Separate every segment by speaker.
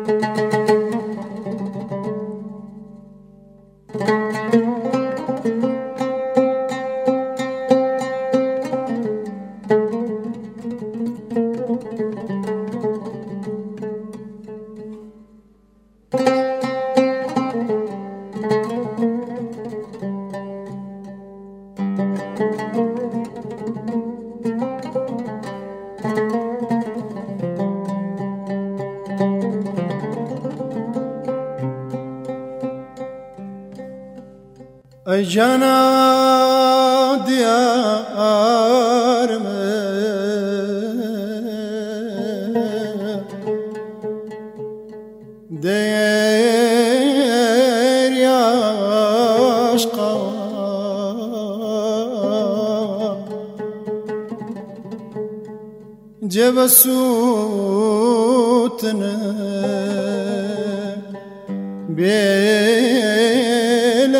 Speaker 1: ای جانا دیارم دیر عشقا جب سوتنا بیل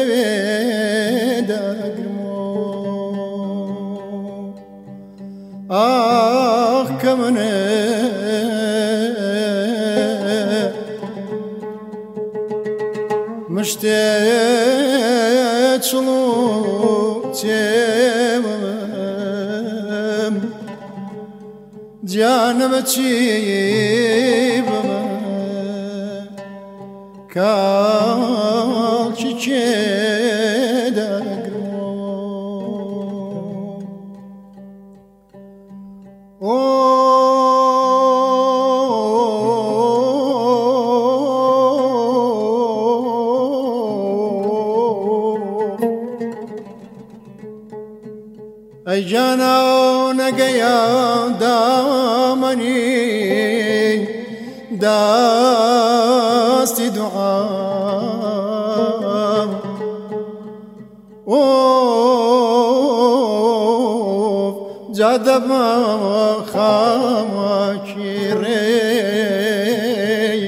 Speaker 1: كمنه مشتاق شلو تيمم جانب تشيبم كالشي كده ای جانا نگیا دامنی دستی دعا جادب خامکی ری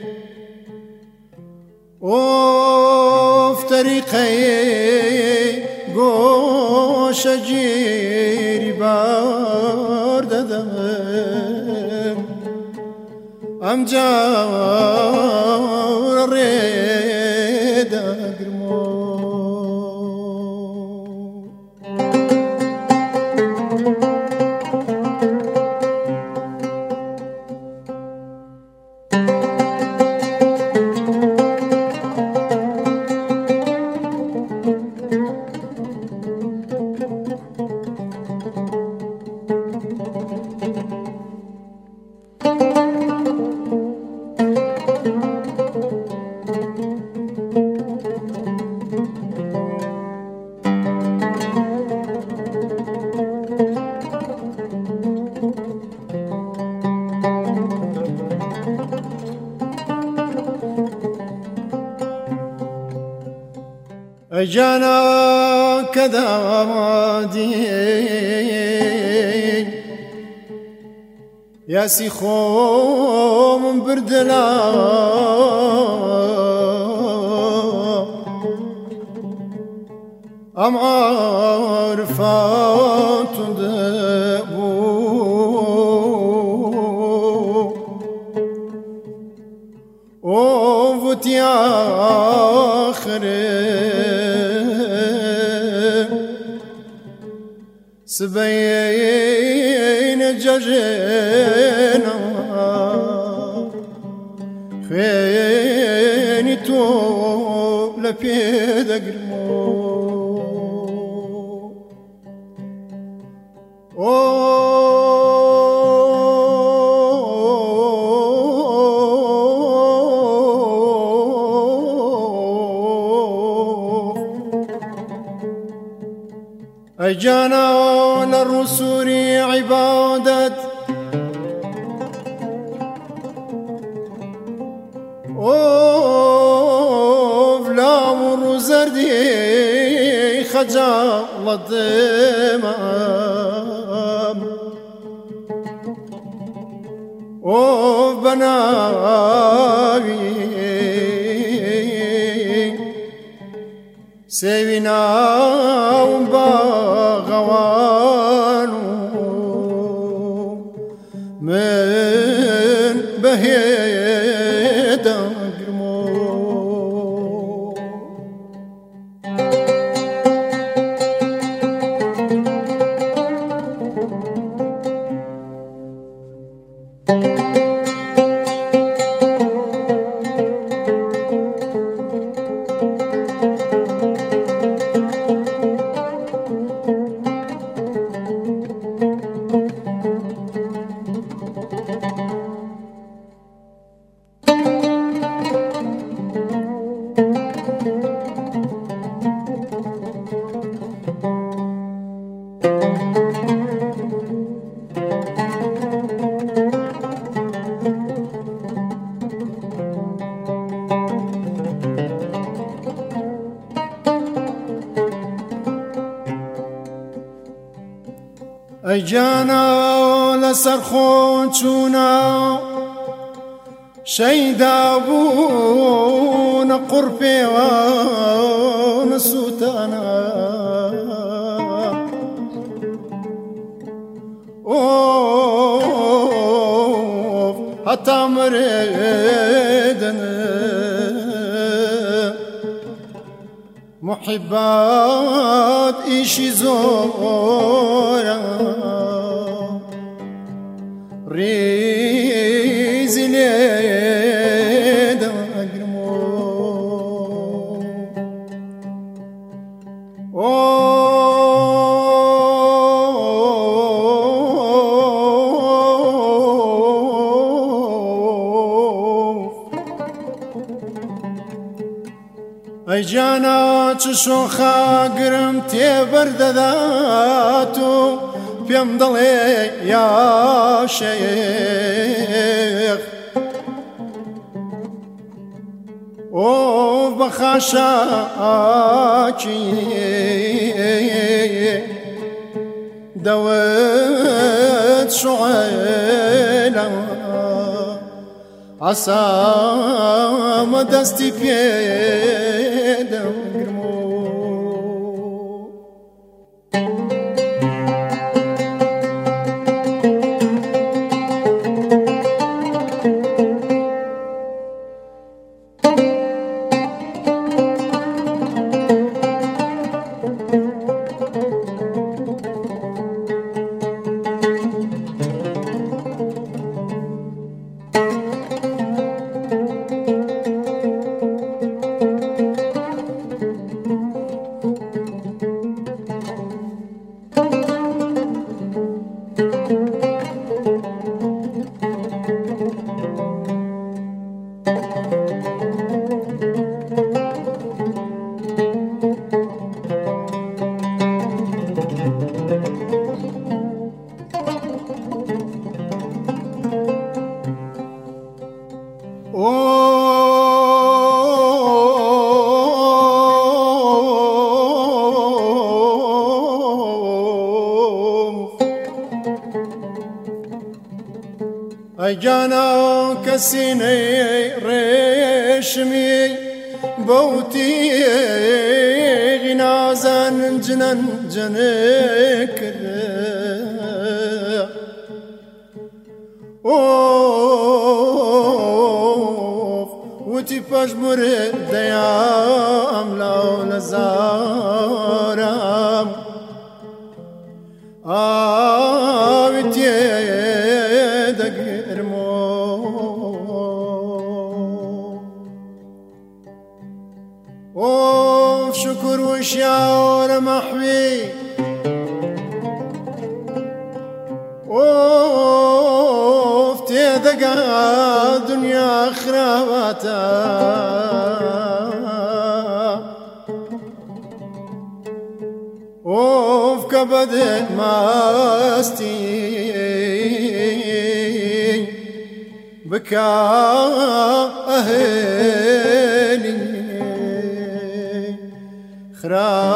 Speaker 1: طریقی گوش جیری بار دادم امجا رید گرمو ای جانا كذا دين يا سيخوم بردلا ام عارفات دبو وفتي آخره سبين جرينا خيني تو لبيد قرمو ای جانا للرسول عبادت لا مر زردي خجالت دمام بناوي سيبنا وبغوانو من بهي دقرمو ای جانا لسر خون چونا شیدا بون قربی و نسوتانا اوف حتی مردن محبات ایشی زورا ريزي ليدا أقرمو أي جانا تشوخا قرم تبرد ذاتو بيمضلي يا شيخ وبخشاكي دوت شعيلا عسى ما دستي بيدا أي جانا كسيني ريشمي بوتي غنازان جنن جنك اوف وتي بجبر ديام لو لزارم آوتي اوف شكر وشاور محوي اوف تدقى دنيا خراباتا اوف كبد ماستي بكى أهلي خراب